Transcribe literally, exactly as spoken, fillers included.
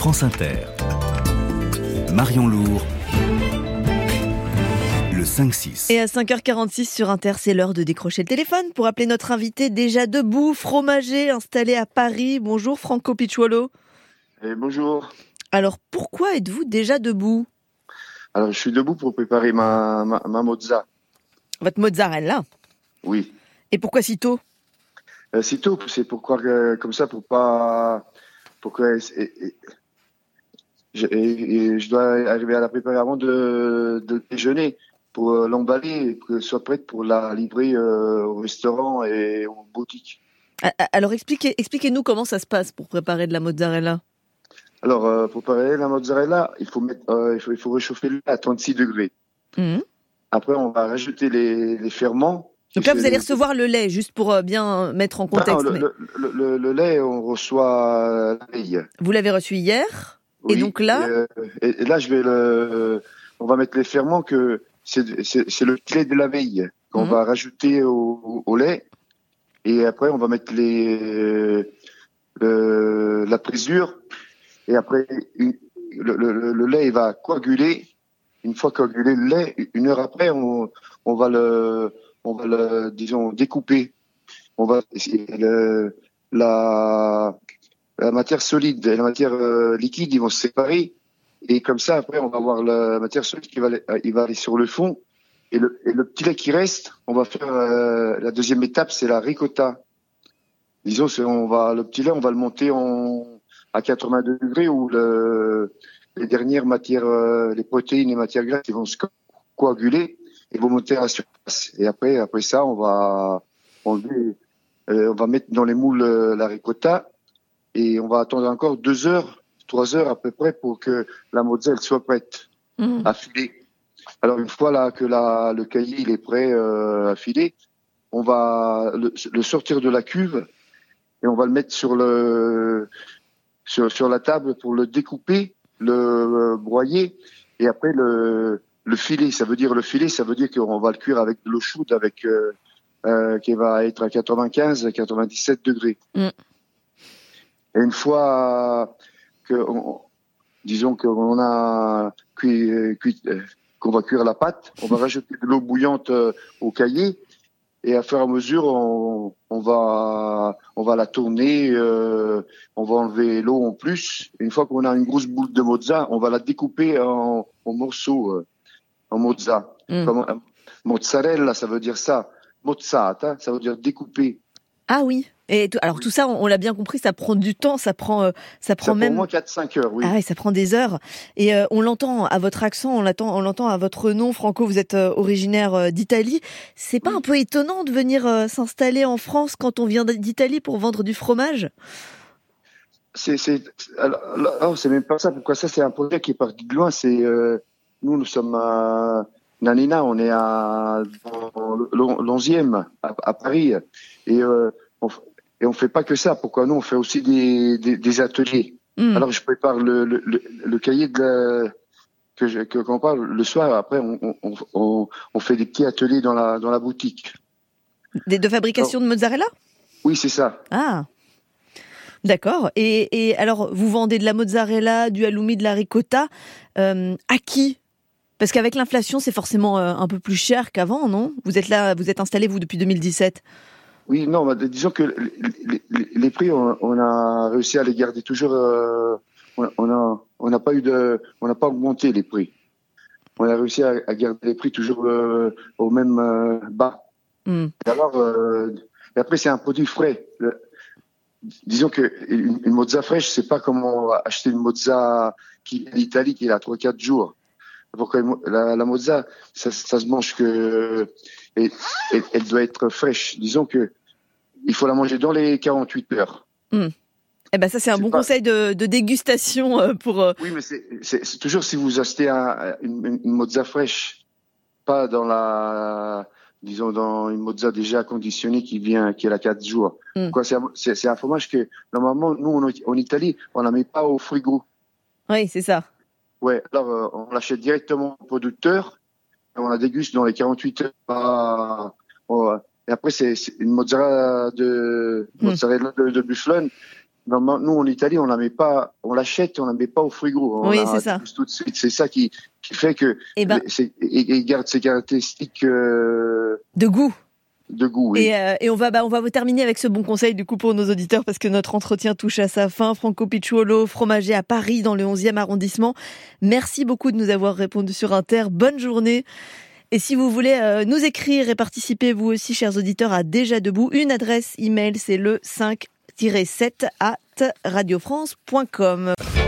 France Inter. Marion Lourd, le cinq six. Et à cinq heures quarante-six sur Inter, c'est l'heure de décrocher le téléphone pour appeler notre invité déjà debout, fromager, installé à Paris. Bonjour Franco Picciuolo. Et bonjour. Alors pourquoi êtes-vous déjà debout ? Alors je suis debout pour préparer ma, ma, ma mozza. Votre mozzarella ? Oui. Et pourquoi si tôt ? Euh, si tôt, c'est pourquoi euh, comme ça pour pas pour que et, et, je, et, et je dois arriver à la préparer avant de, de déjeuner pour euh, l'emballer et que soit prête pour la livrer euh, au restaurant et aux boutiques. Alors expliquez, expliquez-nous comment ça se passe pour préparer de la mozzarella. Alors euh, pour préparer la mozzarella, il faut mettre euh, il faut il faut réchauffer l'eau à trente-six degrés. Mmh. Après on va rajouter les, les ferments. Donc là, vous allez recevoir le lait, juste pour bien mettre en contexte. Non, le, mais... le, le, le, le lait, on reçoit la veille. Vous l'avez reçu hier, oui, et donc là, et, euh, et, et là, je vais le, on va mettre les ferments que c'est, c'est, c'est le lait de la veille qu'on mmh. va rajouter au, au lait, et après on va mettre les, le, la présure, et après une, le, le, le lait il va coaguler. Une fois coagulé le lait, une heure après, on, on va le on va le, disons, découper. On va, le, la, la matière solide et la matière euh, liquide, ils vont se séparer. Et comme ça, après, on va avoir la matière solide qui va, il va aller sur le fond. Et le, et le petit lait qui reste, on va faire, euh, la deuxième étape, c'est la ricotta. Disons, c'est, on va, le petit lait, on va le monter en, à quatre-vingt-deux degrés où le, les dernières matières, euh, les protéines et matières grasses, ils vont se coaguler. Et vont monter à la surface. Et après, après ça, on va enlever, euh, on va mettre dans les moules euh, la ricotta et on va attendre encore deux heures, trois heures à peu près pour que la mozzarella soit prête mmh. à filer. Alors une fois là que la, le cahier il est prêt euh, à filer, on va le, le sortir de la cuve et on va le mettre sur le sur sur la table pour le découper, le euh, broyer et après le Le filet, ça veut dire le filet, ça veut dire qu'on va le cuire avec de l'eau chaude, avec euh, euh, qui va être à quatre-vingt-quinze, quatre-vingt-dix-sept degrés. Mm. Et une fois que, on, disons qu'on a cuit, cuit euh, qu'on va cuire la pâte, on va rajouter de l'eau bouillante euh, au cahier et à fur et à mesure, on, on va on va la tourner, euh, on va enlever l'eau en plus. Une fois qu'on a une grosse boule de mozza, on va la découper en, en morceaux. Euh, en mozza. Mm. Comme, euh, mozzarella, ça veut dire ça. Mozzata, ça veut dire découper. Ah oui. Et t- alors oui. Tout ça, on, on l'a bien compris, ça prend du temps, ça prend, euh, ça prend ça même. Prend au moins quatre cinq heures, oui. Ah oui, ça prend des heures. Et euh, on l'entend à votre accent, on l'entend, on l'entend à votre nom, Franco. Vous êtes euh, originaire euh, d'Italie. C'est pas oui. un peu étonnant de venir euh, s'installer en France quand on vient d'Italie pour vendre du fromage ? C'est, c'est, alors, alors, c'est même pas ça. Pourquoi ça ? C'est un projet qui est parti de loin. C'est euh, Nous, nous sommes à Nanina, on est à l'onzième, à, à Paris. Et, euh, on, et on fait pas que ça. Pourquoi nous, on fait aussi des, des, des ateliers. Mmh. Alors, je prépare le, le, le, le cahier de la, que je, que, qu'on parle le soir. Après, on, on, on, on fait des petits ateliers dans la, dans la boutique. Des, de fabrication alors, de mozzarella ? Oui, c'est ça. Ah. D'accord. Et, et alors, vous vendez de la mozzarella, du halloumi, de la ricotta. Euh, à qui ? Parce qu'avec l'inflation, c'est forcément euh, un peu plus cher qu'avant, non ? Vous êtes là, vous êtes installé, vous, depuis deux mille dix-sept. Oui, non, bah, disons que les, les, les prix, on, on a réussi à les garder toujours. Euh, on a, on n'a pas eu de, on n'a pas augmenté les prix. On a réussi à, à garder les prix toujours euh, au même euh, bas. Mm. Et alors, euh, et après, c'est un produit frais. Le, disons que une, une mozza fraîche, c'est pas comme on va acheter une mozza qui vient d'Italie, qui est là trois quatre jours. Pourquoi la, la mozza, ça, ça se mange que, et, et, elle doit être fraîche. Disons que il faut la manger dans les quarante-huit heures. Mmh. Eh ben ça c'est un c'est bon pas... conseil de, de dégustation pour. Euh... Oui, mais c'est, c'est, c'est toujours si vous achetez un, une, une mozza fraîche, pas dans la, disons dans une mozza déjà conditionnée qui vient, qui est là quatre jours. Mmh. Quoi, c'est, un, c'est, c'est un fromage que normalement nous en, en Italie on la met pas au frigo. Oui, c'est ça. Ouais, alors euh, on l'achète directement au producteur et on la déguste dans les quarante-huit heures. À, euh, et après c'est, c'est une mozzarella de mmh. mozzarella de, de bufflone Normalement, nous, en Italie, on la met pas, on l'achète, on la met pas aux fruits gros. On oui, la c'est ça. tout de suite. C'est ça qui, qui fait que, et ben, c'est, et, et garde ses caractéristiques, euh, de goût. De goût, oui. Et, euh, et on va, bah, on va vous terminer avec ce bon conseil, du coup, pour nos auditeurs, parce que notre entretien touche à sa fin. Franco Picciuolo, fromager à Paris, dans le onzième arrondissement. Merci beaucoup de nous avoir répondu sur Inter. Bonne journée. Et si vous voulez euh, nous écrire et participer, vous aussi, chers auditeurs, à Déjà Debout, une adresse email, c'est le cinq tiret sept arobase radiofrance point com.